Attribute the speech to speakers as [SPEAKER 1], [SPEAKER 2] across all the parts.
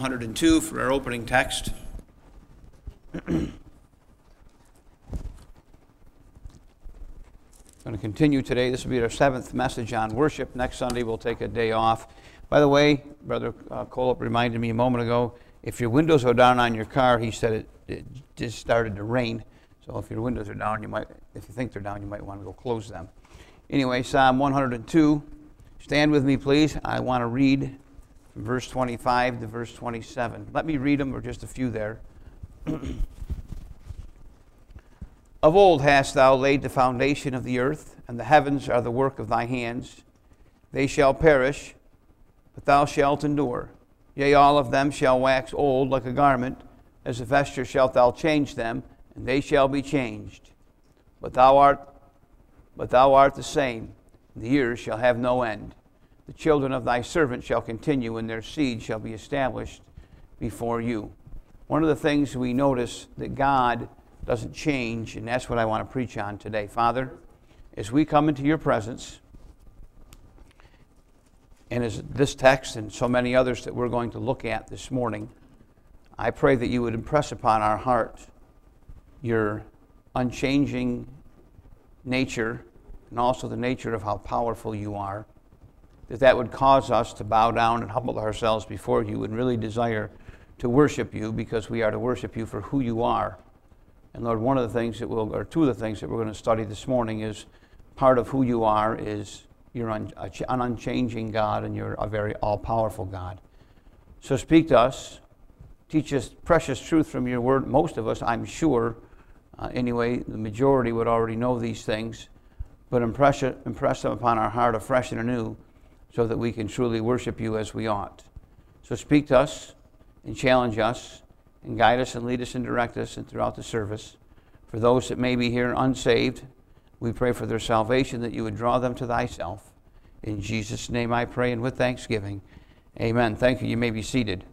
[SPEAKER 1] 102 for our opening text. I'm going to continue today. This will be our 7th message on worship. Next Sunday we'll take a day off. By the way, Brother Colop reminded me a moment ago, if your windows are down on your car, he said it just started to rain. So if your windows are down, if you think they're down, you might want to go close them. Anyway, Psalm 102. Stand with me, please. I want to read from verse 25 to verse 27. Let me read them, or just a few there. Of old hast thou laid the foundation of the earth, and the heavens are the work of thy hands. They shall perish, but thou shalt endure. Yea, all of them shall wax old like a garment. As a vesture shalt thou change them, and they shall be changed. But thou art the same, and the years shall have no end. The children of thy servant shall continue, and their seed shall be established before you. One of the things we notice that God doesn't change, and that's what I want to preach on today. Father, as we come into your presence, and as this text and so many others that we're going to look at this morning, I pray that you would impress upon our heart your unchanging nature, and also the nature of how powerful you are, that would cause us to bow down and humble ourselves before you and really desire to worship you, because we are to worship you for who you are. And Lord, two of the things that we're going to study this morning is part of who you are is you're an unchanging God, and you're a very all-powerful God. So speak to us. Teach us precious truth from your word. Most of us, I'm sure, anyway, the majority would already know these things, but impress them upon our heart afresh and anew so that we can truly worship you as we ought. So speak to us and challenge us and guide us and lead us and direct us and throughout the service. For those that may be here unsaved, we pray for their salvation, that you would draw them to thyself. In Jesus' name I pray, and with thanksgiving, amen. Thank you. You may be seated.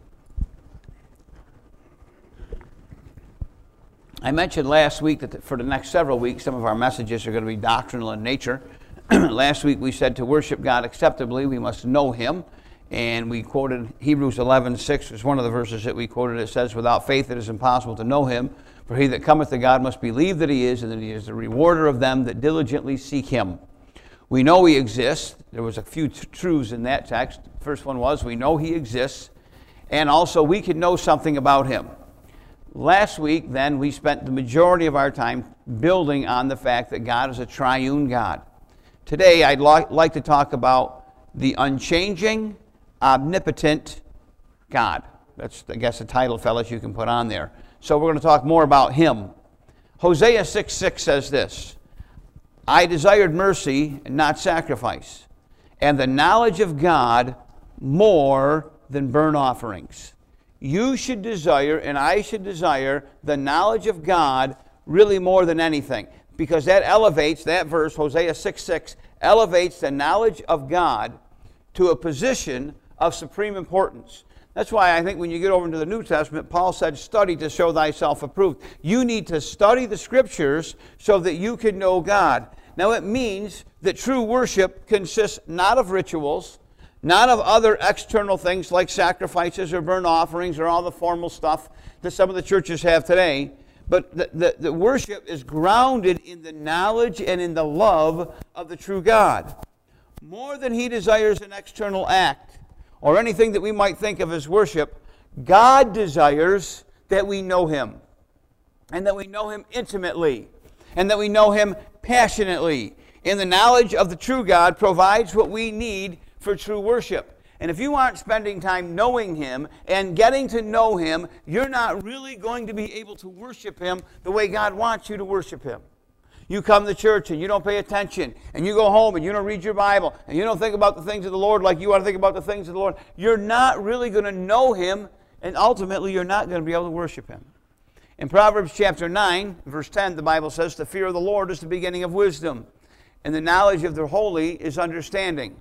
[SPEAKER 1] I mentioned last week that for the next several weeks, some of our messages are going to be doctrinal in nature. Last week we said to worship God acceptably, we must know him. And we quoted Hebrews 11:6 was one of the verses that we quoted. It says, without faith it is impossible to know him. For he that cometh to God must believe that he is, and that he is the rewarder of them that diligently seek him. We know he exists. There was a few truths in that text. The first one was, we know he exists. And also we can know something about him. Last week, then, we spent the majority of our time building on the fact that God is a triune God. Today, I'd like to talk about the unchanging, omnipotent God. That's, I guess, a title, fellas, you can put on there. So we're going to talk more about him. Hosea 6:6 says this, I desired mercy and not sacrifice, and the knowledge of God more than burnt offerings. You should desire, and I should desire, the knowledge of God really more than anything, because that elevates, that verse, Hosea 6:6, elevates the knowledge of God to a position of supreme importance. That's why I think when you get over into the New Testament, Paul said, study to show thyself approved. You need to study the Scriptures so that you can know God. Now it means that true worship consists not of rituals, not of other external things like sacrifices or burnt offerings or all the formal stuff that some of the churches have today, but the worship is grounded in the knowledge and in the love of the true God. More than he desires an external act or anything that we might think of as worship, God desires that we know him, and that we know him intimately, and that we know him passionately. And the knowledge of the true God provides what we need for true worship. And if you aren't spending time knowing him and getting to know him, you're not really going to be able to worship him the way God wants you to worship him. You come to church and you don't pay attention, and you go home and you don't read your Bible, and you don't think about the things of the Lord like you want to think about the things of the Lord. You're not really going to know him, and ultimately you're not going to be able to worship him. In Proverbs chapter 9, verse 10, the Bible says, the fear of the Lord is the beginning of wisdom, and the knowledge of the holy is understanding.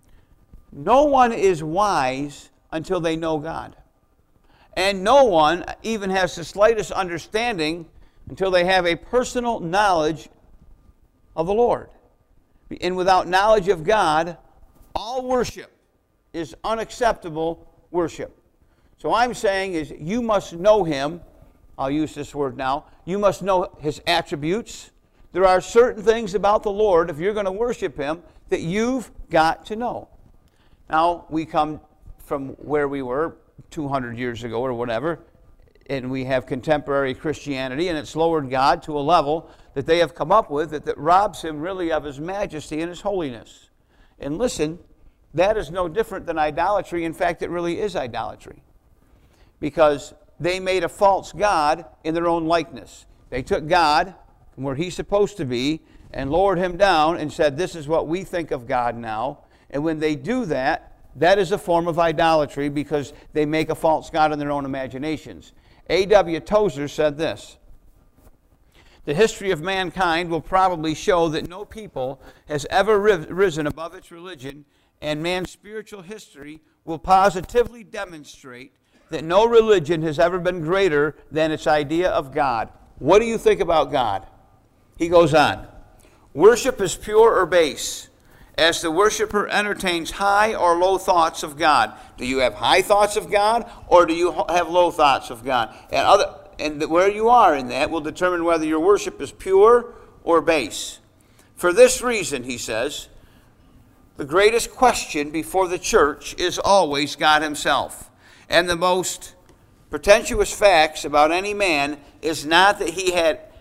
[SPEAKER 1] No one is wise until they know God. And no one even has the slightest understanding until they have a personal knowledge of the Lord. And without knowledge of God, all worship is unacceptable worship. So So I'm saying is you must know him. I'll use this word now. You must know his attributes. There are certain things about the Lord, if you're going to worship him, that you've got to know. Now, we come from where we were 200 years ago or whatever, and we have contemporary Christianity, and it's lowered God to a level that they have come up with that robs him really of his majesty and his holiness. And listen, that is no different than idolatry. In fact, it really is idolatry. Because they made a false god in their own likeness. They took God from where he's supposed to be and lowered him down and said, this is what we think of God now. And when they do that, that is a form of idolatry because they make a false god in their own imaginations. A.W. Tozer said this: the history of mankind will probably show that no people has ever risen above its religion, and man's spiritual history will positively demonstrate that no religion has ever been greater than its idea of God. What do you think about God? He goes on, worship is pure or base, as the worshiper entertains high or low thoughts of God. Do you have high thoughts of God, or do you have low thoughts of God? And where you are in that will determine whether your worship is pure or base. For this reason, he says, the greatest question before the church is always God himself. And the most pretentious facts about any man is not that he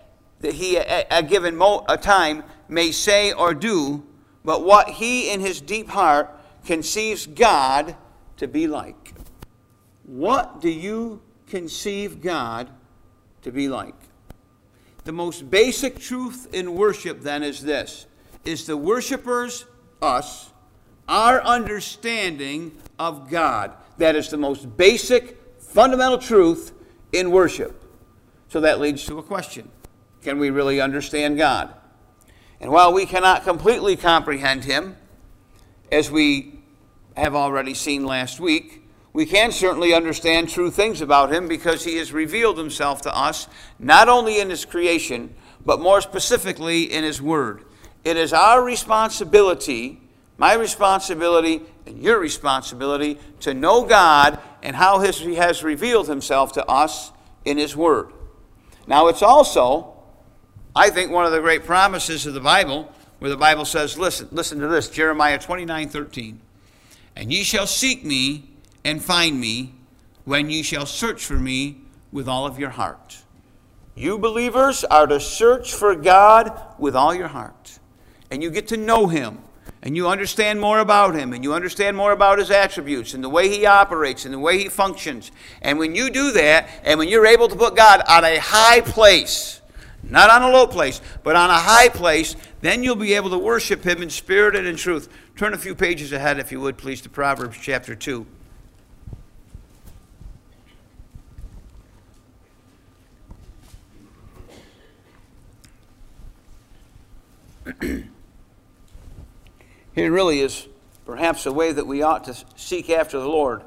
[SPEAKER 1] at a given time may say or do, but what he in his deep heart conceives God to be like. What do you conceive God to be like? The most basic truth in worship then is this: is the worshipers, us, our understanding of God. That is the most basic, fundamental truth in worship. So that leads to a question. Can we really understand God? And while we cannot completely comprehend him, as we have already seen last week, we can certainly understand true things about him because he has revealed himself to us, not only in his creation, but more specifically in his word. It is our responsibility, my responsibility and your responsibility, to know God and how he has revealed himself to us in his word. Now it's also, I think, one of the great promises of the Bible, where the Bible says, listen to this, Jeremiah 29:13. And ye shall seek me and find me when ye shall search for me with all of your heart. You believers are to search for God with all your heart. And you get to know him. And you understand more about him. And you understand more about his attributes and the way he operates and the way he functions. And when you do that, and when you're able to put God on a high place, not on a low place, but on a high place, then you'll be able to worship him in spirit and in truth. Turn a few pages ahead, if you would, please, to Proverbs chapter 2. Here really is perhaps a way that we ought to seek after the Lord.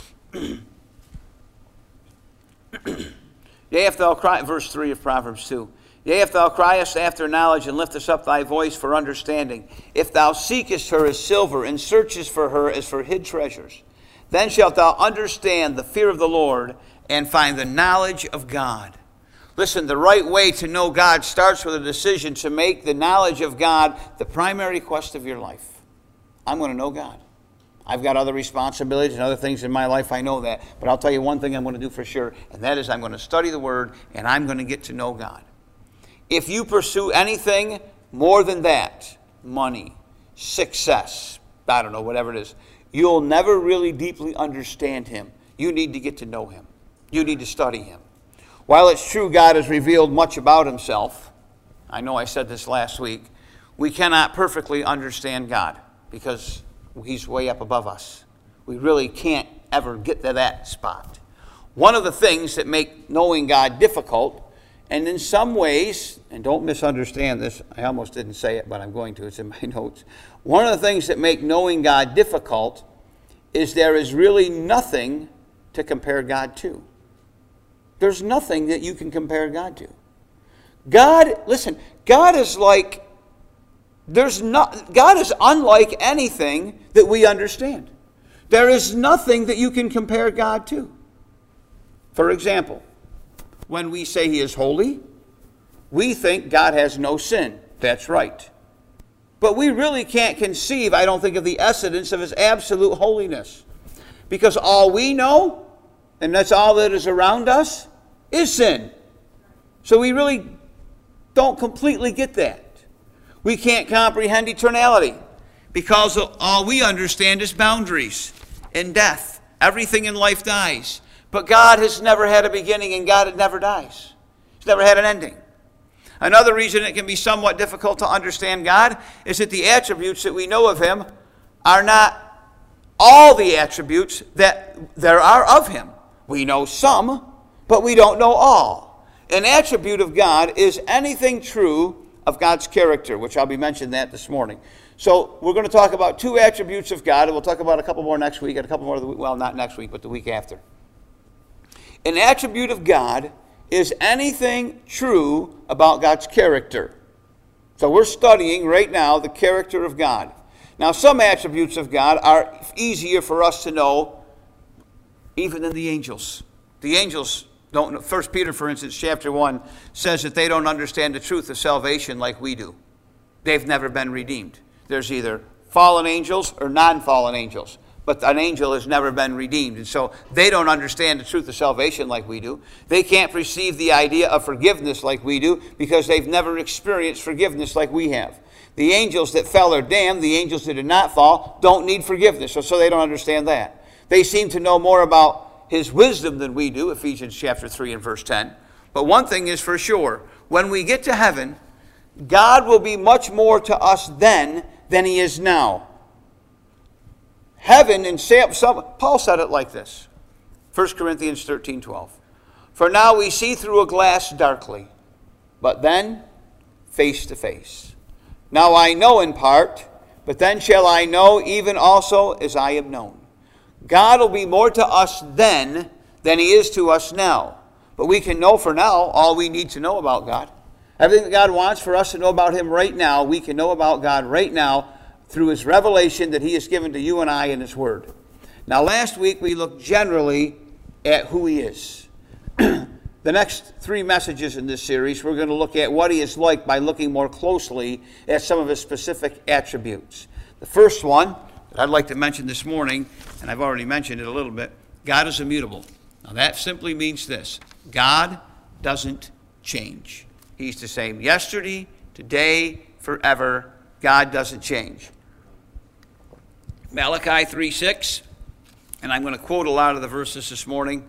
[SPEAKER 1] Yea, if thou cry, verse 3 of Proverbs 2. Yea, if thou criest after knowledge and liftest up thy voice for understanding, if thou seekest her as silver and searchest for her as for hid treasures, then shalt thou understand the fear of the Lord and find the knowledge of God. Listen, the right way to know God starts with a decision to make the knowledge of God the primary quest of your life. I'm going to know God. I've got other responsibilities and other things in my life, I know that. But I'll tell you one thing I'm going to do for sure, and that is I'm going to study the Word, and I'm going to get to know God. If you pursue anything more than that, money, success, I don't know, whatever it is, you'll never really deeply understand him. You need to get to know him. You need to study him. While it's true God has revealed much about himself, I know I said this last week, we cannot perfectly understand God because he's way up above us. We really can't ever get to that spot. One of the things that make knowing God difficult, and in some ways, and don't misunderstand this, I almost didn't say it, but I'm going to, it's in my notes. One of the things that make knowing God difficult is there is really nothing to compare God to. There's nothing that you can compare God to. God, listen, God is like, God is unlike anything that we understand. There is nothing that you can compare God to. For example, when we say he is holy, we think God has no sin. That's right. But we really can't conceive, I don't think, of the essence of his absolute holiness. Because all we know, and that's all that is around us, is sin. So we really don't completely get that. We can't comprehend eternality because all we understand is boundaries and death. Everything in life dies. But God has never had a beginning, and God never dies. He's never had an ending. Another reason it can be somewhat difficult to understand God is that the attributes that we know of him are not all the attributes that there are of him. We know some, but we don't know all. An attribute of God is anything true of God's character, which I'll be mentioning that this morning. So we're going to talk about two attributes of God, and we'll talk about a couple more next week, and a couple more, well, not next week, but the week after. An attribute of God is anything true about God's character. So we're studying right now the character of God. Now, some attributes of God are easier for us to know even than the angels. The angels don't know. 1 Peter, for instance, chapter 1, says that they don't understand the truth of salvation like we do. They've never been redeemed. There's either fallen angels or non-fallen angels. But an angel has never been redeemed. And so they don't understand the truth of salvation like we do. They can't perceive the idea of forgiveness like we do because they've never experienced forgiveness like we have. The angels that fell are damned. The angels that did not fall don't need forgiveness. So they don't understand that. They seem to know more about his wisdom than we do, Ephesians chapter 3 and verse 10. But one thing is for sure. When we get to heaven, God will be much more to us then than he is now. Heaven, and Paul said it like this, 1 Corinthians 13:12. For now we see through a glass darkly, but then face to face. Now I know in part, but then shall I know even also as I am known. God will be more to us then than he is to us now. But we can know for now all we need to know about God. Everything that God wants for us to know about him right now, we can know about God right now through his revelation that he has given to you and I in his word. Now, last week we looked generally at who he is. The next three messages in this series, we're going to look at what he is like by looking more closely at some of his specific attributes. The first one that I'd like to mention this morning, and I've already mentioned it a little bit, God is immutable. Now, that simply means this: God doesn't change. He's the same yesterday, today, forever. God doesn't change. Malachi 3:6, and I'm going to quote a lot of the verses this morning,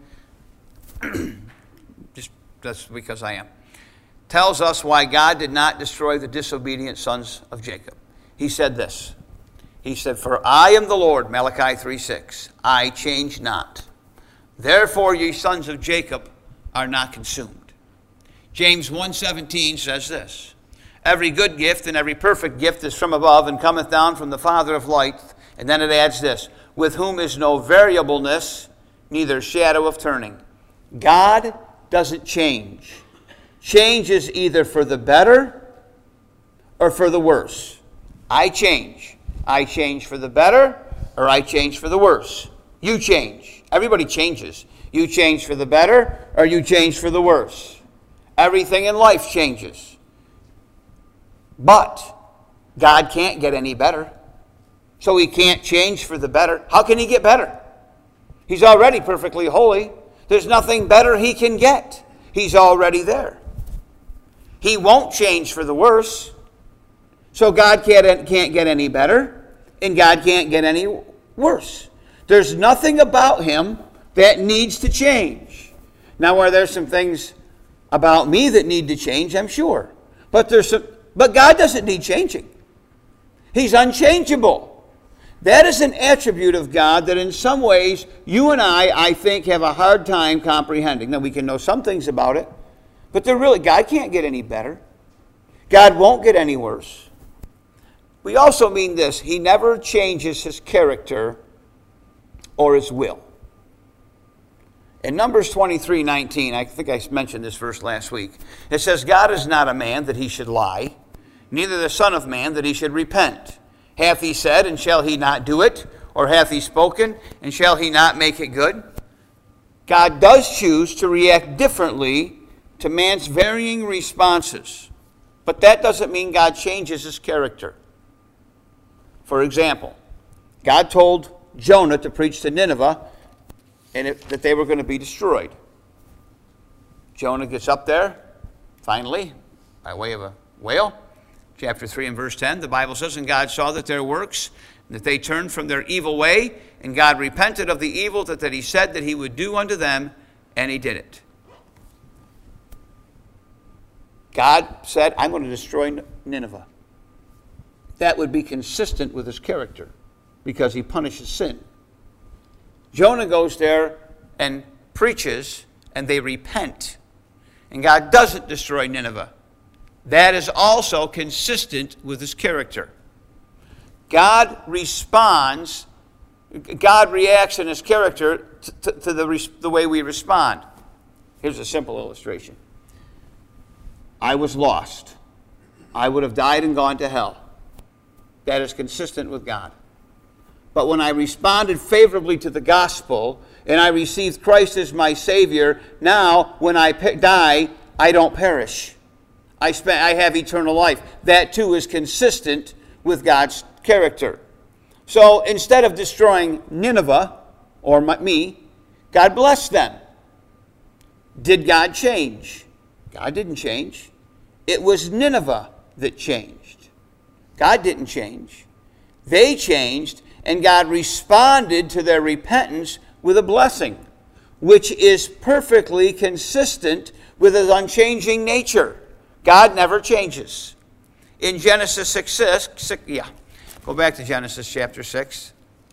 [SPEAKER 1] just that's because I am, tells us why God did not destroy the disobedient sons of Jacob. He said this. He said, "For I am the Lord," Malachi 3:6, "I change not. Therefore ye sons of Jacob are not consumed." James 1:17 says this, "Every good gift and every perfect gift is from above and cometh down from the Father of lights." And then it adds this, "with whom is no variableness, neither shadow of turning." God doesn't change. Change is either for the better or for the worse. I change. I change for the better or I change for the worse. You change. Everybody changes. You change for the better or you change for the worse. Everything in life changes. But God can't get any better. So he can't change for the better. How can he get better? He's already perfectly holy. There's nothing better he can get. He's already there. He won't change for the worse. So God can't get any better, and God can't get any worse. There's nothing about him that needs to change. Now, are there some things about me that need to change? I'm sure. But God doesn't need changing. He's unchangeable. That is an attribute of God that in some ways you and I think, have a hard time comprehending. Now, we can know some things about it, but God can't get any better. God won't get any worse. We also mean this: he never changes his character or his will. In Numbers 23:19, I think I mentioned this verse last week, it says, "God is not a man that he should lie, neither the son of man that he should repent. Hath he said, and shall he not do it? Or hath he spoken, and shall he not make it good?" God does choose to react differently to man's varying responses. But that doesn't mean God changes his character. For example, God told Jonah to preach to Nineveh and that they were going to be destroyed. Jonah gets up there, finally, by way of a whale. Chapter 3 and verse 10, the Bible says, "And God saw that their works, that they turned from their evil way, and God repented of the evil that he said that he would do unto them, and he did it." God said, "I'm going to destroy Nineveh." That would be consistent with his character, because he punishes sin. Jonah goes there and preaches, and they repent. And God doesn't destroy Nineveh. That is also consistent with his character. God reacts in his character to the way we respond. Here's a simple illustration. I was lost. I would have died and gone to hell. That is consistent with God. But when I responded favorably to the gospel and I received Christ as my Savior, now when I die, I don't perish. I have eternal life. That too is consistent with God's character. So instead of destroying Nineveh, or me, God blessed them. Did God change? God didn't change. It was Nineveh that changed. God didn't change. They changed, and God responded to their repentance with a blessing, which is perfectly consistent with his unchanging nature. God never changes. In Genesis 6, go back to Genesis chapter 6.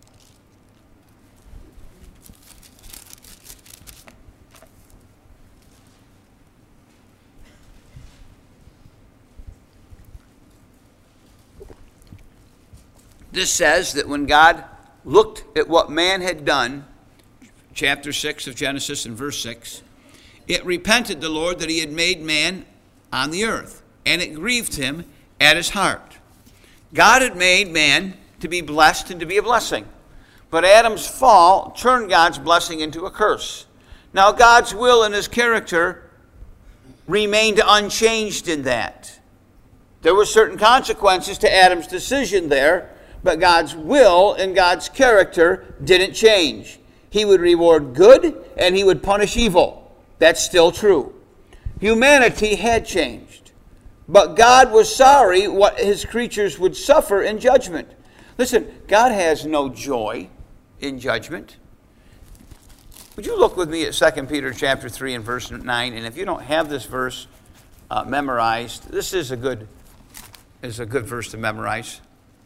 [SPEAKER 1] This says that when God looked at what man had done, chapter 6 of Genesis and verse 6, it repented the Lord that he had made man on the earth, and it grieved him at his heart. God had made man to be blessed and to be a blessing. But Adam's fall turned God's blessing into a curse. Now God's will and his character remained unchanged in that. There were certain consequences to Adam's decision there, but God's will and God's character didn't change. He would reward good and he would punish evil. That's still true. Humanity had changed, but God was sorry what his creatures would suffer in judgment. Listen, God has no joy in judgment. Would you look with me at 2 Peter chapter 3 and verse 9? And if you don't have this verse memorized, this is a good verse to memorize.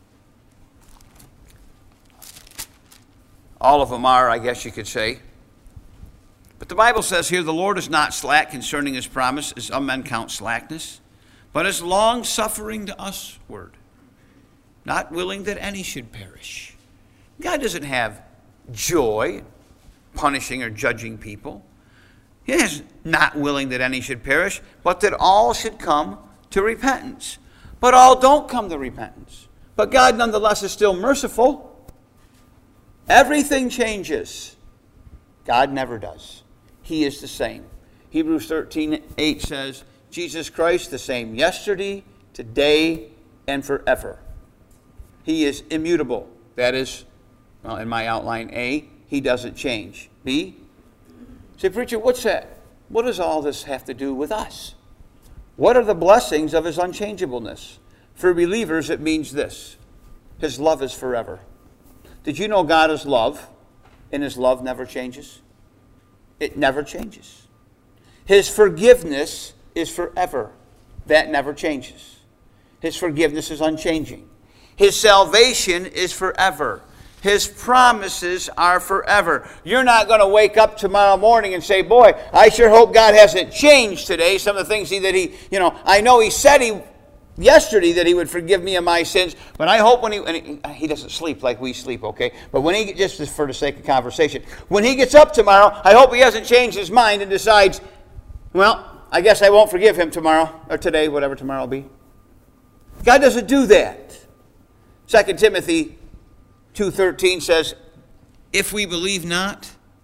[SPEAKER 1] All of them are, I guess you could say. But the Bible says here, the Lord is not slack concerning his promise, as some men count slackness, but is long-suffering to usward, not willing that any should perish. God doesn't have joy punishing or judging people. He is not willing that any should perish, but that all should come to repentance. But all don't come to repentance. But God nonetheless is still merciful. Everything changes. God never does. He is the same. Hebrews 13:8 says, Jesus Christ the same yesterday, today, and forever. He is immutable. That is, well, in my outline, A, he doesn't change. B, say, preacher, what's that? What does all this have to do with us? What are the blessings of his unchangeableness? For believers, it means this. His love is forever. Did you know God is love, and his love never changes? It never changes. His forgiveness is forever. That never changes. His forgiveness is unchanging. His salvation is forever. His promises are forever. You're not going to wake up tomorrow morning and say, boy, I sure hope God hasn't changed today. Some of the things I know he said yesterday that he would forgive me of my sins, but I hope he doesn't sleep like we sleep, okay? But when he, just for the sake of conversation, when he gets up tomorrow, I hope he hasn't changed his mind and decides, well, I guess I won't forgive him tomorrow, or today, whatever tomorrow will be. God doesn't do that. 2 Timothy 2:13 says, if we believe not,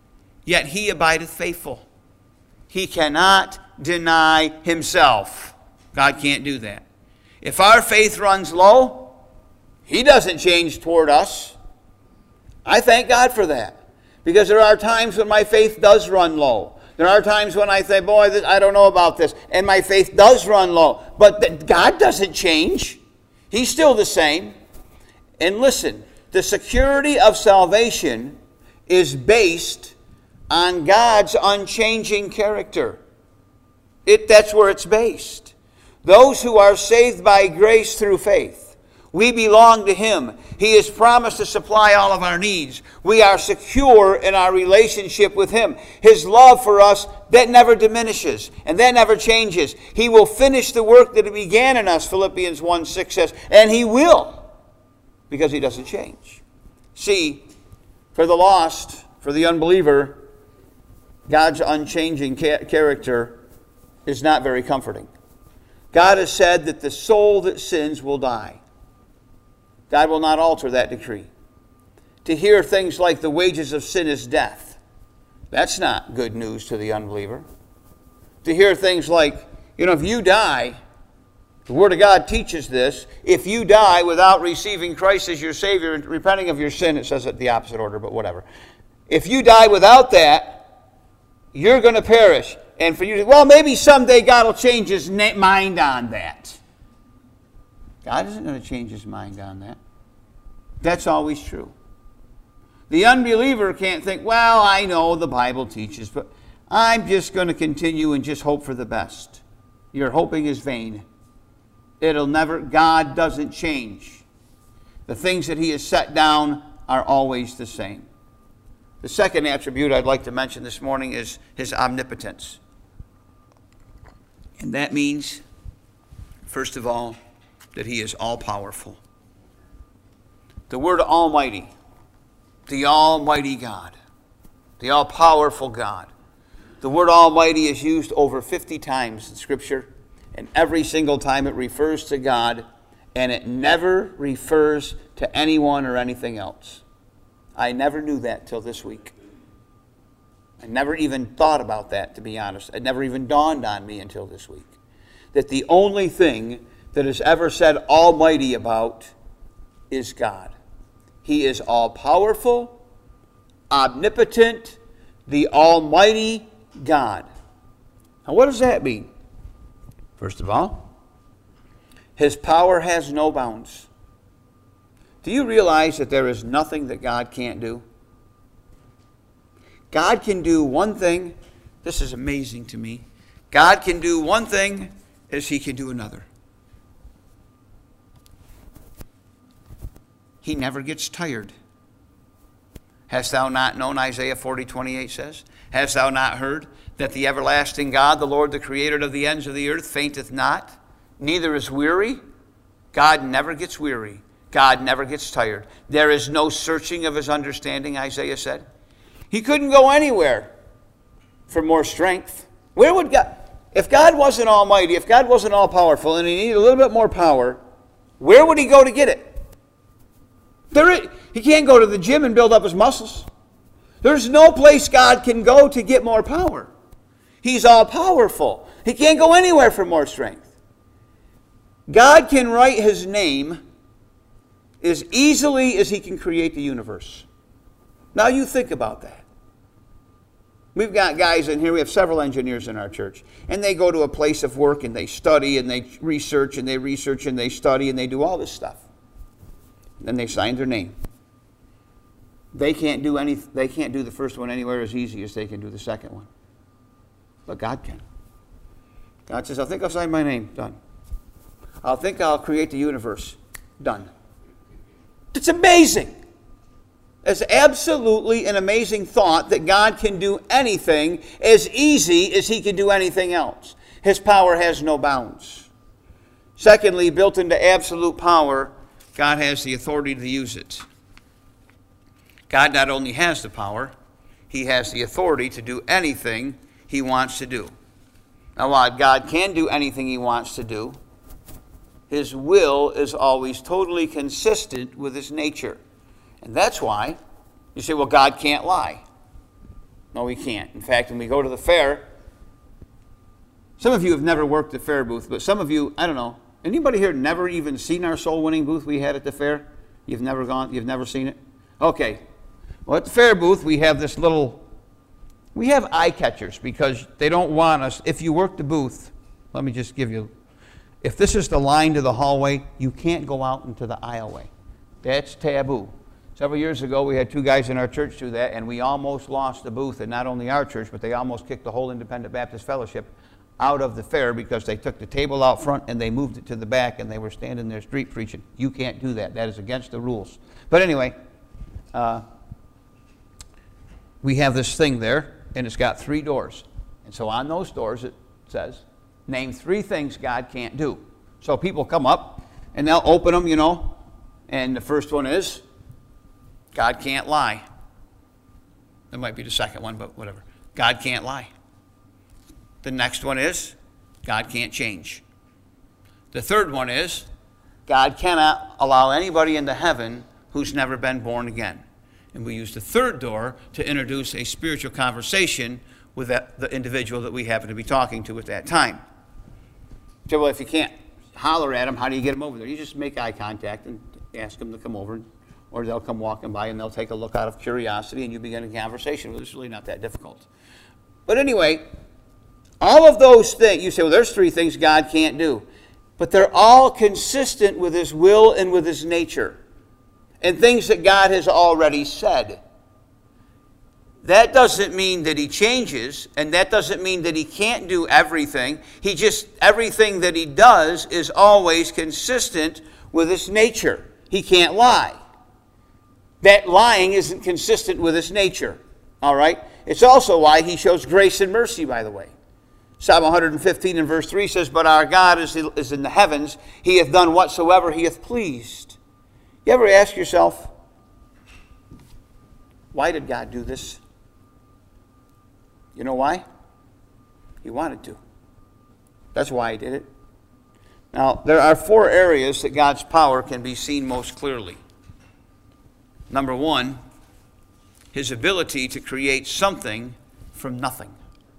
[SPEAKER 1] yet he abideth faithful. He cannot deny himself. God can't do that. If our faith runs low, he doesn't change toward us. I thank God for that. Because there are times when my faith does run low. There are times when I say, boy, I don't know about this. And my faith does run low. But God doesn't change. He's still the same. And listen, the security of salvation is based on God's unchanging character. That's where it's based. Those who are saved by grace through faith, we belong to him. He has promised to supply all of our needs. We are secure in our relationship with him. His love for us, that never diminishes and that never changes. He will finish the work that he began in us, Philippians 1:6 says, and he will, because he doesn't change. See, for the lost, for the unbeliever, God's unchanging character is not very comforting. God has said that the soul that sins will die. God will not alter that decree. To hear things like the wages of sin is death, that's not good news to the unbeliever. To hear things like, if you die, the Word of God teaches this, if you die without receiving Christ as your Savior and repenting of your sin, it says it the opposite order, but whatever. If you die without that, you're going to perish. And for you to, well, maybe someday God will change his mind on that. God isn't going to change his mind on that. That's always true. The unbeliever can't think, well, I know the Bible teaches, but I'm just going to continue and just hope for the best. Your hoping is vain. God doesn't change. The things that he has set down are always the same. The second attribute I'd like to mention this morning is his omnipotence. And that means, first of all, that he is all-powerful. The word almighty, the almighty God, the all-powerful God. The word almighty is used over 50 times in Scripture, and every single time it refers to God, and it never refers to anyone or anything else. I never knew that till this week. I never even thought about that, to be honest. It never even dawned on me until this week. That the only thing that is ever said almighty about is God. He is all-powerful, omnipotent, the almighty God. Now what does that mean? First of all, his power has no bounds. Do you realize that there is nothing that God can't do? God can do one thing. This is amazing to me. God can do one thing as he can do another. He never gets tired. Hast thou not known, Isaiah 40:28 says, hast thou not heard that the everlasting God, the Lord, the creator of the ends of the earth, fainteth not, neither is weary? God never gets weary. God never gets tired. There is no searching of his understanding, Isaiah said. He couldn't go anywhere for more strength. Where would God, if God wasn't almighty, if God wasn't all-powerful, and he needed a little bit more power, where would he go to get it? He can't go to the gym and build up his muscles. There's no place God can go to get more power. He's all-powerful. He can't go anywhere for more strength. God can write his name as easily as he can create the universe. Now you think about that. We've got guys in here, we have several engineers in our church, and they go to a place of work and they study and they research and they research and they study and they do all this stuff. Then they sign their name. They can't do the first one anywhere as easy as they can do the second one. But God can. God says, I think I'll sign my name. Done. I think I'll create the universe. Done. It's amazing. It's absolutely an amazing thought that God can do anything as easy as he can do anything else. His power has no bounds. Secondly, built into absolute power, God has the authority to use it. God not only has the power, he has the authority to do anything he wants to do. Now, while God can do anything he wants to do, his will is always totally consistent with his nature. And that's why you say, well, God can't lie. No, we can't. In fact, when we go to the fair, some of you have never worked the fair booth, but some of you, I don't know, anybody here never even seen our soul winning booth we had at the fair? You've never seen it? Okay. Well, at the fair booth, we have we have eye catchers because they don't want us, if you work the booth, let me just give you, if this is the line to the hallway, you can't go out into the aisleway. That's taboo. Several years ago, we had 2 guys in our church do that, and we almost lost the booth, and not only our church, but they almost kicked the whole Independent Baptist Fellowship out of the fair because they took the table out front and they moved it to the back, and they were standing there street preaching. You can't do that. That is against the rules. But anyway, we have this thing there, and it's got 3 doors. And so on those doors, it says, name 3 things God can't do. So people come up, and they'll open them, and the first one is, God can't lie. That might be the second one, but whatever. God can't lie. The next one is, God can't change. The third one is, God cannot allow anybody into heaven who's never been born again. And we use the third door to introduce a spiritual conversation with the individual that we happen to be talking to at that time. So, well, if you can't holler at them, how do you get them over there? You just make eye contact and ask them to come over, or they'll come walking by and they'll take a look out of curiosity and you begin a conversation. Well, it's really not that difficult. But anyway, all of those things, you say, well, there's 3 things God can't do. But they're all consistent with His will and with His nature. And things that God has already said. That doesn't mean that He changes, and that doesn't mean that He can't do everything. Everything that He does is always consistent with His nature. He can't lie. That lying isn't consistent with His nature. All right? It's also why He shows grace and mercy, by the way. Psalm 115 and verse 3 says, but our God is in the heavens. He hath done whatsoever He hath pleased. You ever ask yourself, why did God do this? You know why? He wanted to. That's why He did it. Now, there are 4 areas that God's power can be seen most clearly. Number 1, His ability to create something from nothing.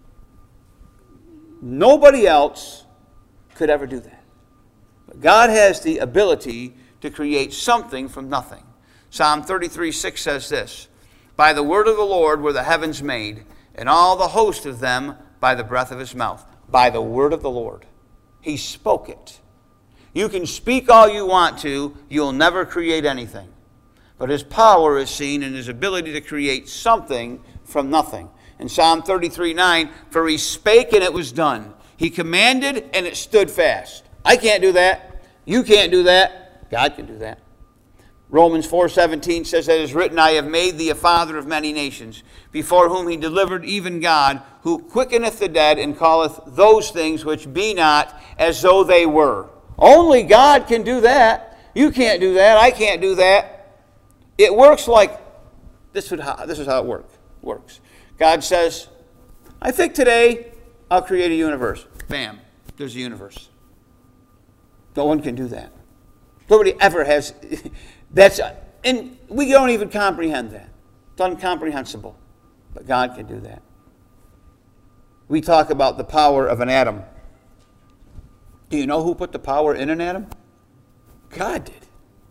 [SPEAKER 1] Nobody else could ever do that. But God has the ability to create something from nothing. Psalm 33:6 says this, by the word of the Lord were the heavens made, and all the host of them by the breath of His mouth. By the word of the Lord. He spoke it. You can speak all you want to, you'll never create anything. But His power is seen in His ability to create something from nothing. In Psalm 33:9, for He spake and it was done. He commanded and it stood fast. I can't do that. You can't do that. God can do that. Romans 4:17 says that it is written, I have made thee a father of many nations, before whom He delivered even God, who quickeneth the dead and calleth those things which be not as though they were. Only God can do that. You can't do that. I can't do that. It works like, this is how it works. God says, I think today I'll create a universe. Bam, there's a universe. No one can do that. Nobody ever has. And we don't even comprehend that. It's incomprehensible. But God can do that. We talk about the power of an atom. Do you know who put the power in an atom? God did.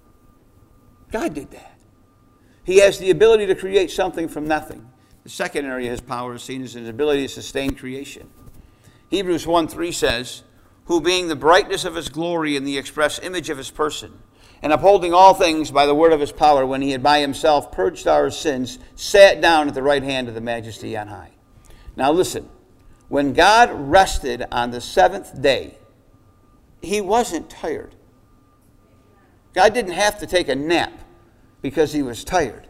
[SPEAKER 1] God did that. He has the ability to create something from nothing. The second area His power is seen as His ability to sustain creation. Hebrews 1:3 says, who being the brightness of His glory and the express image of His person, and upholding all things by the word of His power, when He had by Himself purged our sins, sat down at the right hand of the Majesty on high. Now listen, when God rested on the 7th day, He wasn't tired. God didn't have to take a nap because He was tired.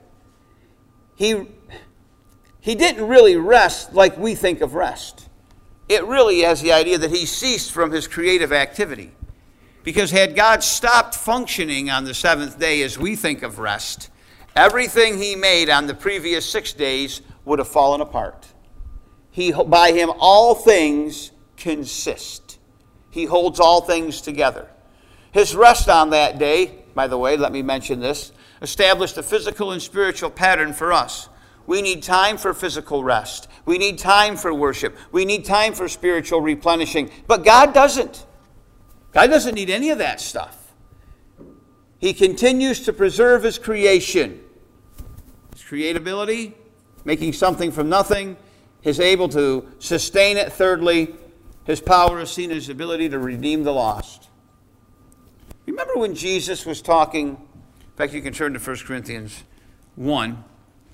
[SPEAKER 1] He didn't really rest like we think of rest. It really has the idea that He ceased from His creative activity. Because had God stopped functioning on the 7th day as we think of rest, everything He made on the previous 6 days would have fallen apart. By Him all things consist. He holds all things together. His rest on that day, by the way, let me mention this, established a physical and spiritual pattern for us. We need time for physical rest. We need time for worship. We need time for spiritual replenishing. But God doesn't. God doesn't need any of that stuff. He continues to preserve His creation. His creatability, making something from nothing. He's able to sustain it. Thirdly, His power is seen in His ability to redeem the lost. Remember when Jesus was talking, in fact, you can turn to 1 Corinthians 1.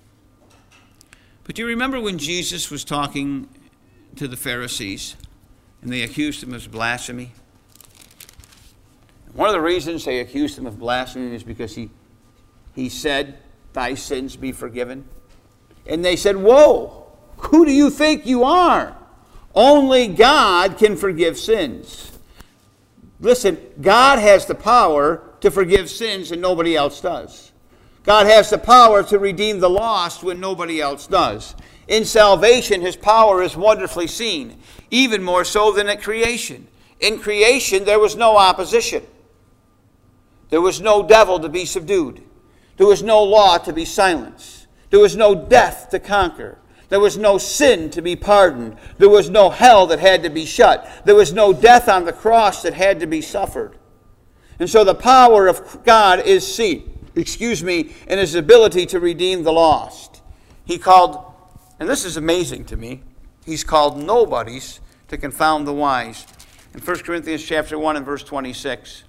[SPEAKER 1] But do you remember when Jesus was talking to the Pharisees and they accused Him of blasphemy? One of the reasons they accused Him of blasphemy is because he said, "Thy sins be forgiven." And they said, "Whoa, who do you think you are? Only God can forgive sins." Listen, God has the power to forgive sins and nobody else does. God has the power to redeem the lost when nobody else does. In salvation, His power is wonderfully seen, even more so than at creation. In creation, there was no opposition. There was no devil to be subdued. There was no law to be silenced. There was no death to conquer. There was no sin to be pardoned. There was no hell that had to be shut. There was no death on the cross that had to be suffered. And so the power of God is seen, in His ability to redeem the lost. He called, and this is amazing to me, He's called nobodies to confound the wise. In 1 Corinthians chapter 1 and verse 26,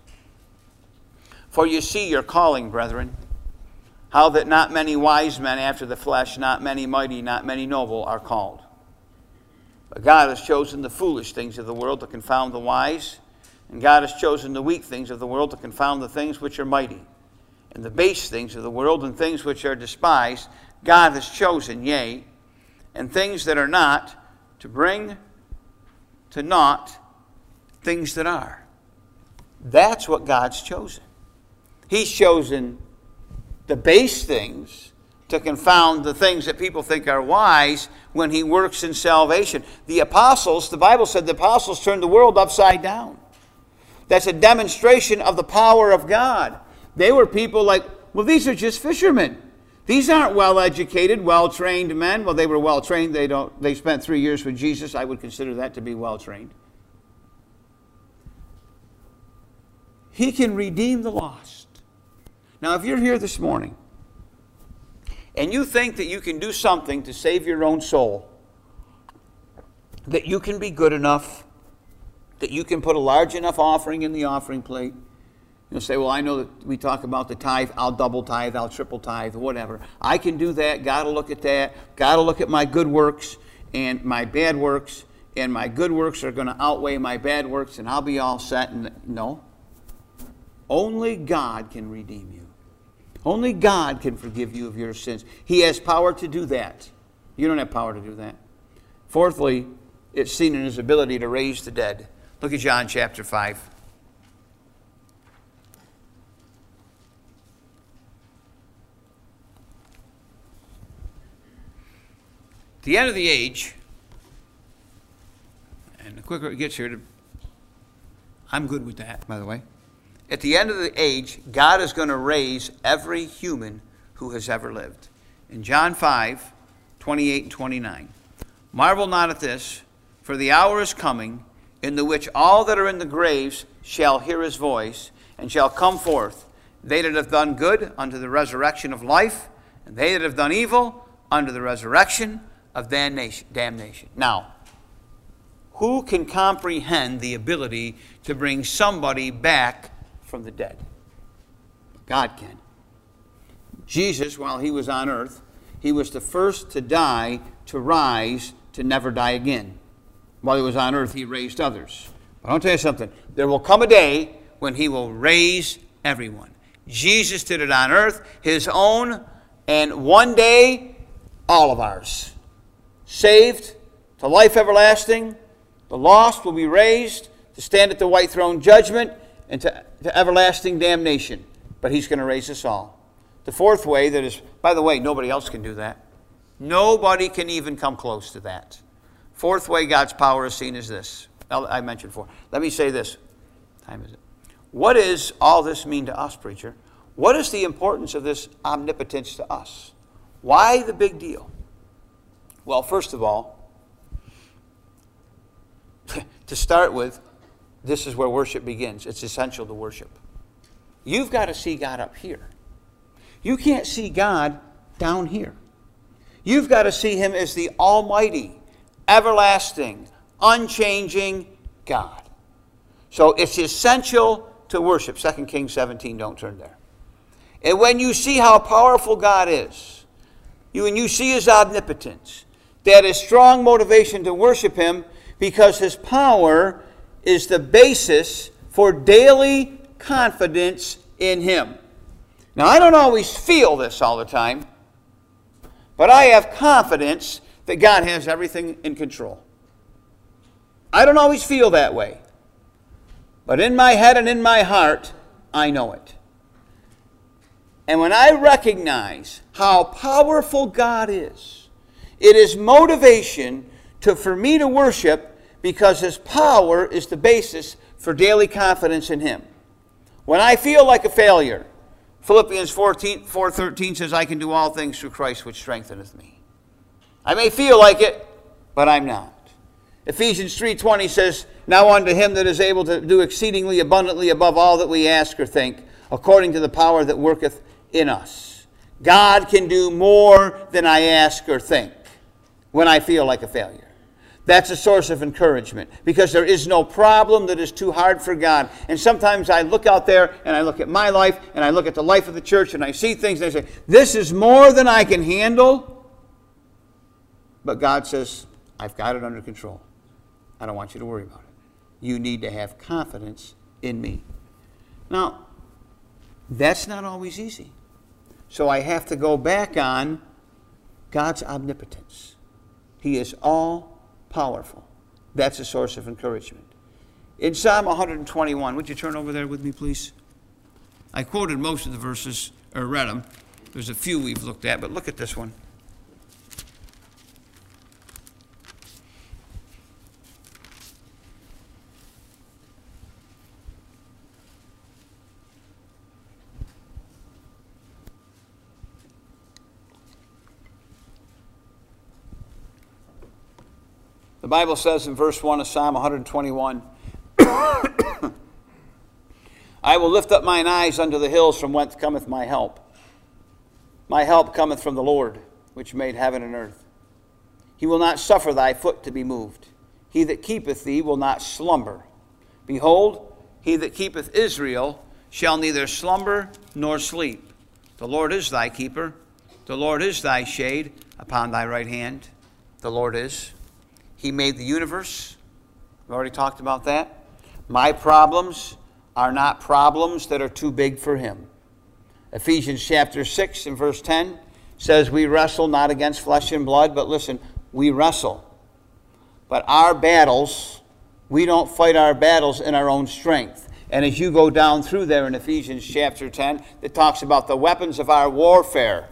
[SPEAKER 1] "For you see your calling, brethren, how that not many wise men after the flesh, not many mighty, not many noble are called. But God has chosen the foolish things of the world to confound the wise, and God has chosen the weak things of the world to confound the things which are mighty. And the base things of the world and things which are despised, God has chosen, yea, and things that are not, to bring to naught things that are." That's what God's chosen. He's chosen the base things to confound the things that people think are wise when He works in salvation. The apostles, the Bible said the apostles turned the world upside down. That's a demonstration of the power of God. They were people like, well, these are just fishermen. These aren't well-educated, well-trained men. Well, they were well-trained. They spent 3 years with Jesus. I would consider that to be well-trained. He can redeem the lost. Now, if you're here this morning and you think that you can do something to save your own soul, that you can be good enough, that you can put a large enough offering in the offering plate, you'll say, well, I know that we talk about the tithe. I'll double tithe. I'll triple tithe, whatever. I can do that. God will look at that. God will look at my good works and my bad works, and my good works are going to outweigh my bad works, and I'll be all set. And no. Only God can redeem you. Only God can forgive you of your sins. He has power to do that. You don't have power to do that. Fourthly, it's seen in His ability to raise the dead. Look at John chapter 5. At the end of the age, and the quicker it gets here, I'm good with that, by the way. At the end of the age, God is going to raise every human who has ever lived. In John 5, 28 and 29, "Marvel not at this, for the hour is coming, in the which all that are in the graves shall hear His voice, and shall come forth, they that have done good unto the resurrection of life, and they that have done evil unto the resurrection of damnation." Now, who can comprehend the ability to bring somebody back from the dead? God can. Jesus, while He was on earth, He was the first to die, to rise, to never die again. While He was on earth, He raised others. But I'll tell you something. There will come a day when He will raise everyone. Jesus did it on earth, His own, and one day, all of ours. Saved to life everlasting. The lost will be raised to stand at the white throne judgment and to everlasting damnation. But He's going to raise us all. The fourth way that is, by the way, nobody else can do that. Nobody can even come close to that. Fourth way God's power is seen is this. I mentioned four. Let me say this. What time is it? What does all this mean to us, preacher? What is the importance of this omnipotence to us? Why the big deal? Well, first of all, to start with, this is where worship begins. It's essential to worship. You've got to see God up here. You can't see God down here. You've got to see him as the almighty, everlasting, unchanging God. So it's essential to worship. 2 Kings 17, don't turn there. And when you see how powerful God is, when you see his omnipotence, that is strong motivation to worship him, because his power is the basis for daily confidence in him. Now, I don't always feel this all the time, but I have confidence that God has everything in control. I don't always feel that way, but in my head and in my heart, I know it. And when I recognize how powerful God is, it is motivation for me to worship, because his power is the basis for daily confidence in him. When I feel like a failure, Philippians 4:13 says, I can do all things through Christ which strengtheneth me. I may feel like it, but I'm not. Ephesians 3:20 says, now unto him that is able to do exceedingly abundantly above all that we ask or think, according to the power that worketh in us. God can do more than I ask or think when I feel like a failure. That's a source of encouragement, because there is no problem that is too hard for God. And sometimes I look out there and I look at my life and I look at the life of the church and I see things and I say, this is more than I can handle. But God says, I've got it under control. I don't want you to worry about it. You need to have confidence in me. Now, that's not always easy. So I have to go back on God's omnipotence. He is all powerful. That's a source of encouragement. In Psalm 121, would you turn over there with me, please? I quoted most of the verses, or read them. There's a few we've looked at, but look at this one. The Bible says in verse 1 of Psalm 121, I will lift up mine eyes unto the hills, from whence cometh my help. My help cometh from the Lord, which made heaven and earth. He will not suffer thy foot to be moved. He that keepeth thee will not slumber. Behold, he that keepeth Israel shall neither slumber nor sleep. The Lord is thy keeper. The Lord is thy shade upon thy right hand. The Lord is. He made the universe. We've already talked about that. My problems are not problems that are too big for him. Ephesians chapter 6 and verse 10 says we wrestle not against flesh and blood, but listen, we wrestle. But our battles, we don't fight our battles in our own strength. And as you go down through there in Ephesians chapter 10, it talks about the weapons of our warfare.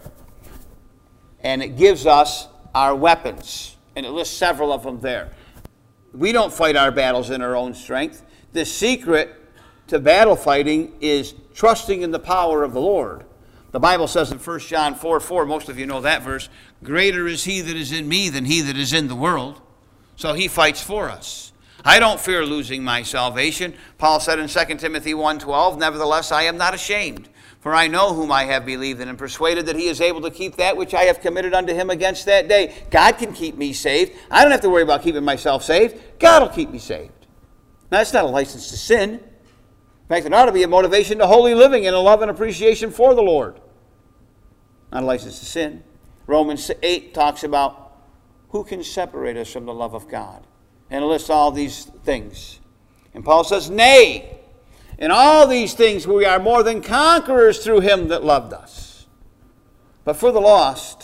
[SPEAKER 1] And it gives us our weapons. And it lists several of them there. We don't fight our battles in our own strength. The secret to battle fighting is trusting in the power of the Lord. The Bible says in 1 John 4:4, most of you know that verse, greater is he that is in me than he that is in the world. So he fights for us. I don't fear losing my salvation. Paul said in 2 Timothy 1:12, nevertheless I am not ashamed, for I know whom I have believed and am persuaded that he is able to keep that which I have committed unto him against that day. God can keep me saved. I don't have to worry about keeping myself saved. God will keep me saved. Now, that's not a license to sin. In fact, it ought to be a motivation to holy living and a love and appreciation for the Lord. Not a license to sin. Romans 8 talks about who can separate us from the love of God. And it lists all these things. And Paul says, nay, in all these things we are more than conquerors through him that loved us. But for the lost,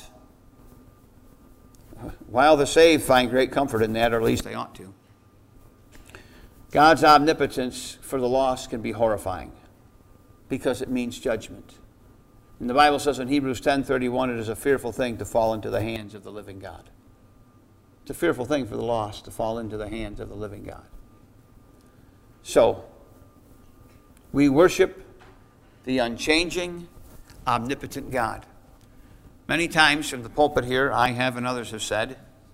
[SPEAKER 1] while the saved find great comfort in that, or at least they ought to, God's omnipotence for the lost can be horrifying because it means judgment. And the Bible says in Hebrews 10:31, it is a fearful thing to fall into the hands of the living God. It's a fearful thing for the lost to fall into the hands of the living God. So, we worship the unchanging, omnipotent God. Many times from the pulpit here, I have and others have said,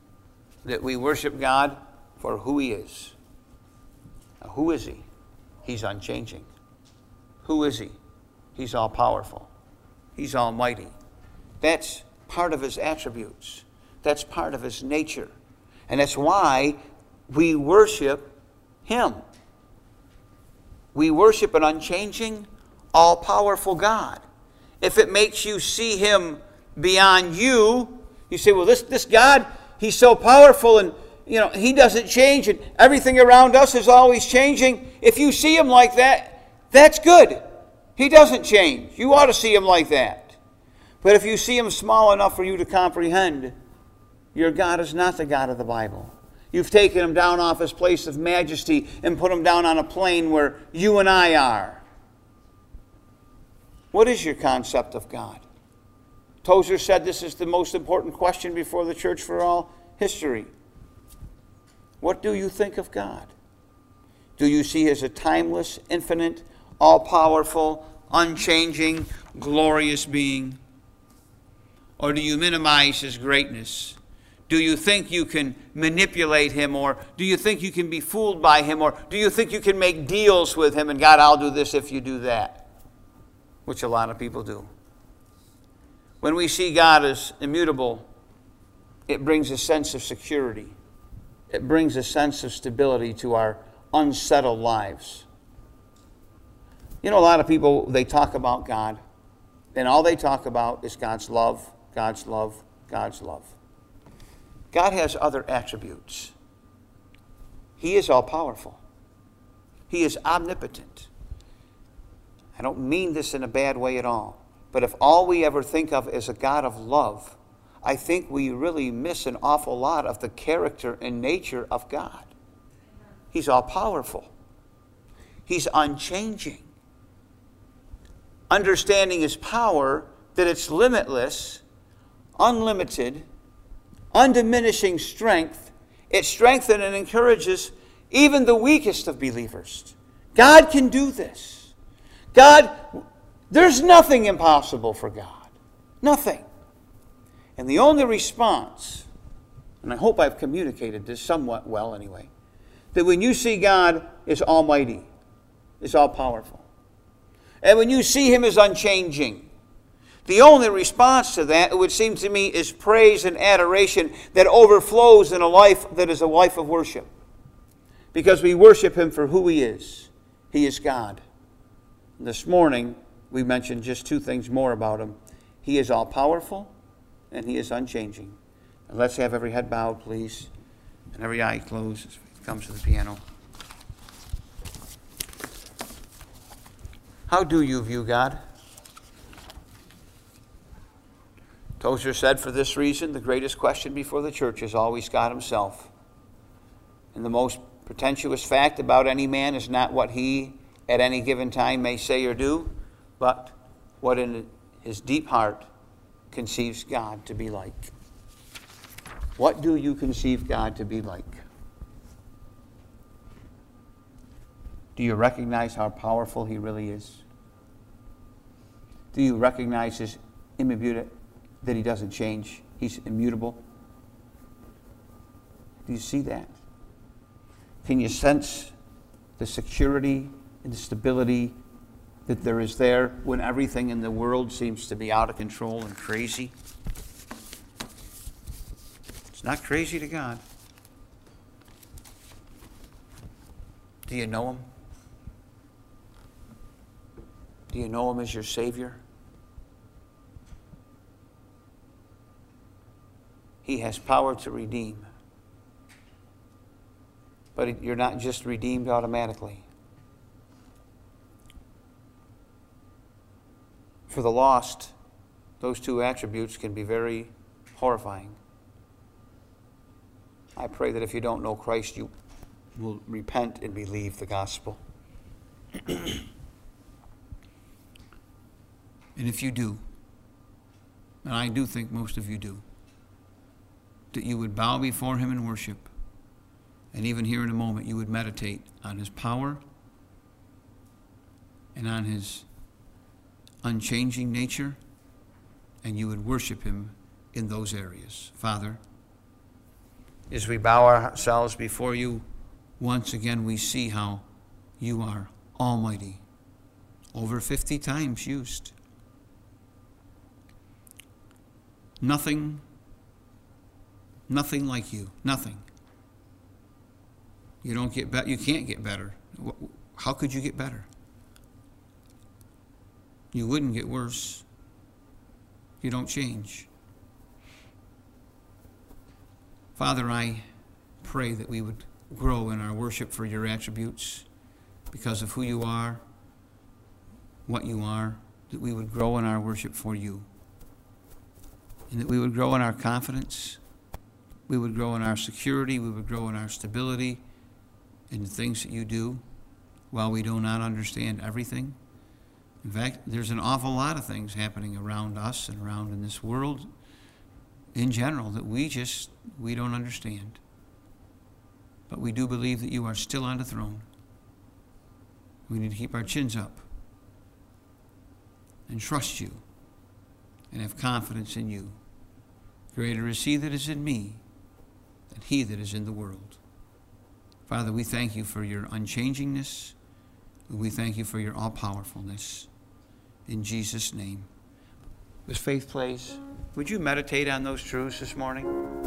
[SPEAKER 1] that we worship God for who He is. Now, who is He? He's unchanging. Who is He? He's all-powerful. He's almighty. That's part of His attributes. That's part of His nature. And that's why we worship Him. We worship an unchanging, all-powerful God. If it makes you see Him beyond you, you say, well, this God, He's so powerful and He doesn't change and everything around us is always changing. If you see Him like that, that's good. He doesn't change. You ought to see Him like that. But if you see Him small enough for you to comprehend, your God is not the God of the Bible. You've taken Him down off His place of majesty and put Him down on a plane where you and I are. What is your concept of God? Tozer said this is the most important question before the church for all history. What do you think of God? Do you see Him as a timeless, infinite, all-powerful, unchanging, glorious being? Or do you minimize His greatness? Do you think you can manipulate Him? Or do you think you can be fooled by Him? Or do you think you can make deals with Him and God, I'll do this if you do that? Which a lot of people do. When we see God as immutable, it brings a sense of security. It brings a sense of stability to our unsettled lives. A lot of people, they talk about God, and all they talk about is God's love, God's love, God's love. God has other attributes. He is all-powerful. He is omnipotent. I don't mean this in a bad way at all. But if all we ever think of is a God of love, I think we really miss an awful lot of the character and nature of God. He's all-powerful. He's unchanging. Understanding His power, that it's limitless, unlimited, undiminishing strength, it strengthens and encourages even the weakest of believers. God can do this. There's nothing impossible for God. Nothing. And the only response, and I hope I've communicated this somewhat well anyway, that when you see God is almighty, is all-powerful, and when you see Him as unchanging, the only response to that, it would seem to me, is praise and adoration that overflows in a life that is a life of worship. Because we worship Him for who He is. He is God. This morning, we mentioned just two things more about Him. He is all-powerful, and He is unchanging. And let's have every head bowed, please, and every eye closed as it comes to the piano. How do you view God? Tozer said, for this reason, the greatest question before the church is always God Himself. And the most pretentious fact about any man is not what he at any given time may say or do, but what in his deep heart conceives God to be like. What do you conceive God to be like? Do you recognize how powerful He really is? Do you recognize His immutability, that He doesn't change? He's immutable. Do you see that? Can you sense the security and the stability that there is there when everything in the world seems to be out of control and crazy? It's not crazy to God. Do you know Him? Do you know Him as your Savior? He has power to redeem. But you're not just redeemed automatically. For the lost, those two attributes can be very horrifying. I pray that if you don't know Christ, you will repent and believe the gospel. And if you do, and I do think most of you do, that you would bow before Him in worship, and even here in a moment you would meditate on His power and on His unchanging nature, and you would worship Him in those areas. Father, As we bow ourselves before you, once again we see how you are almighty. Over 50 times used. Nothing like you. Nothing. You don't get better. You can't get better. How could you get better? You wouldn't get worse. You don't change. Father, I pray that we would grow in our worship for your attributes because of who you are, what you are, that we would grow in our worship for you, and that we would grow in our confidence, we would grow in our security, we would grow in our stability in the things that you do while we do not understand everything. In fact, there's an awful lot of things happening around us and around in this world in general that we don't understand. But we do believe that you are still on the throne. We need to keep our chins up and trust you and have confidence in you. Greater is he that is in me than he that is in the world. Father, we thank you for your unchangingness. We thank you for your all-powerfulness. In Jesus' name. As faith plays, would you meditate on those truths this morning?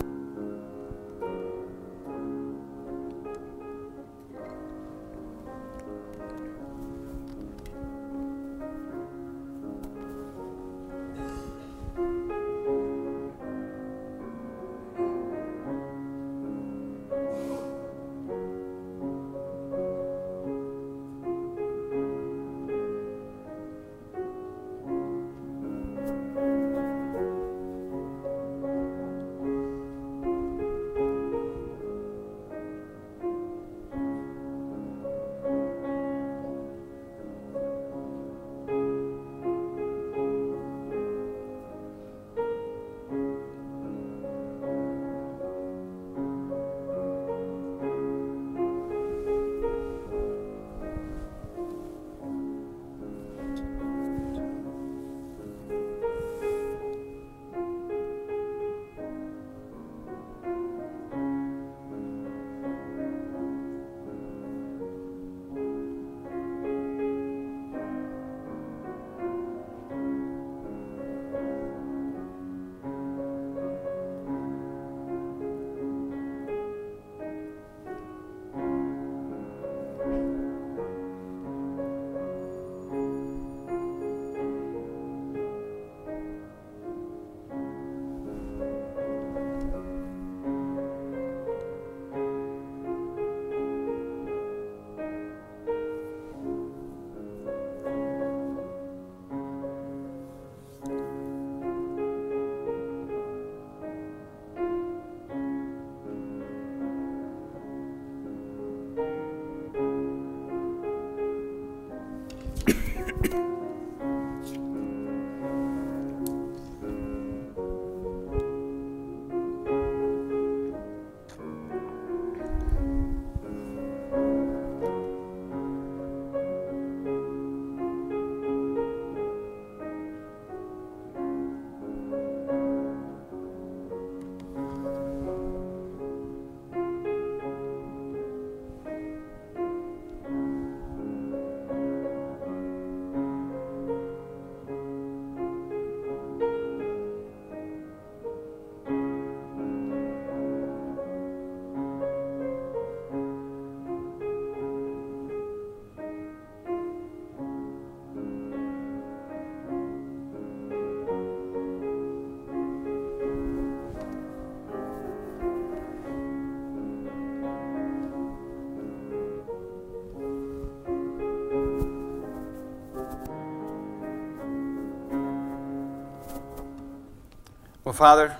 [SPEAKER 1] Well, Father,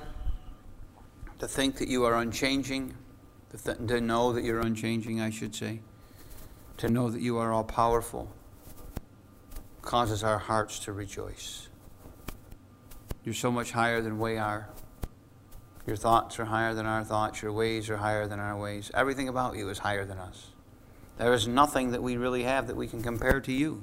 [SPEAKER 1] to think that you are unchanging, to know that you're unchanging, I should say, to know that you are all-powerful, causes our hearts to rejoice. You're so much higher than we are. Your thoughts are higher than our thoughts. Your ways are higher than our ways. Everything about you is higher than us. There is nothing that we really have that we can compare to you.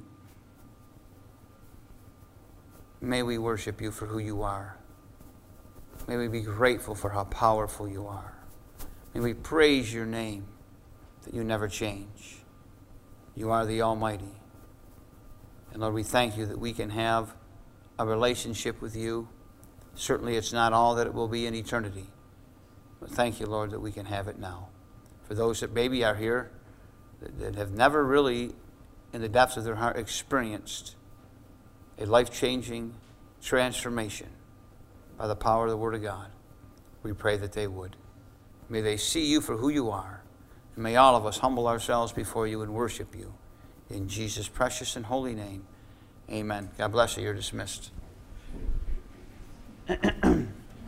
[SPEAKER 1] May we worship you for who you are. May we be grateful for how powerful you are. May we praise your name, that you never change. You are the Almighty. And Lord, we thank you that we can have a relationship with you. Certainly it's not all that it will be in eternity. But thank you, Lord, that we can have it now. For those that maybe are here, that have never really, in the depths of their heart, experienced a life-changing transformation by the power of the Word of God, we pray that they would. May they see you for who you are. And may all of us humble ourselves before you and worship you. In Jesus' precious and holy name, amen. God bless you. You're dismissed.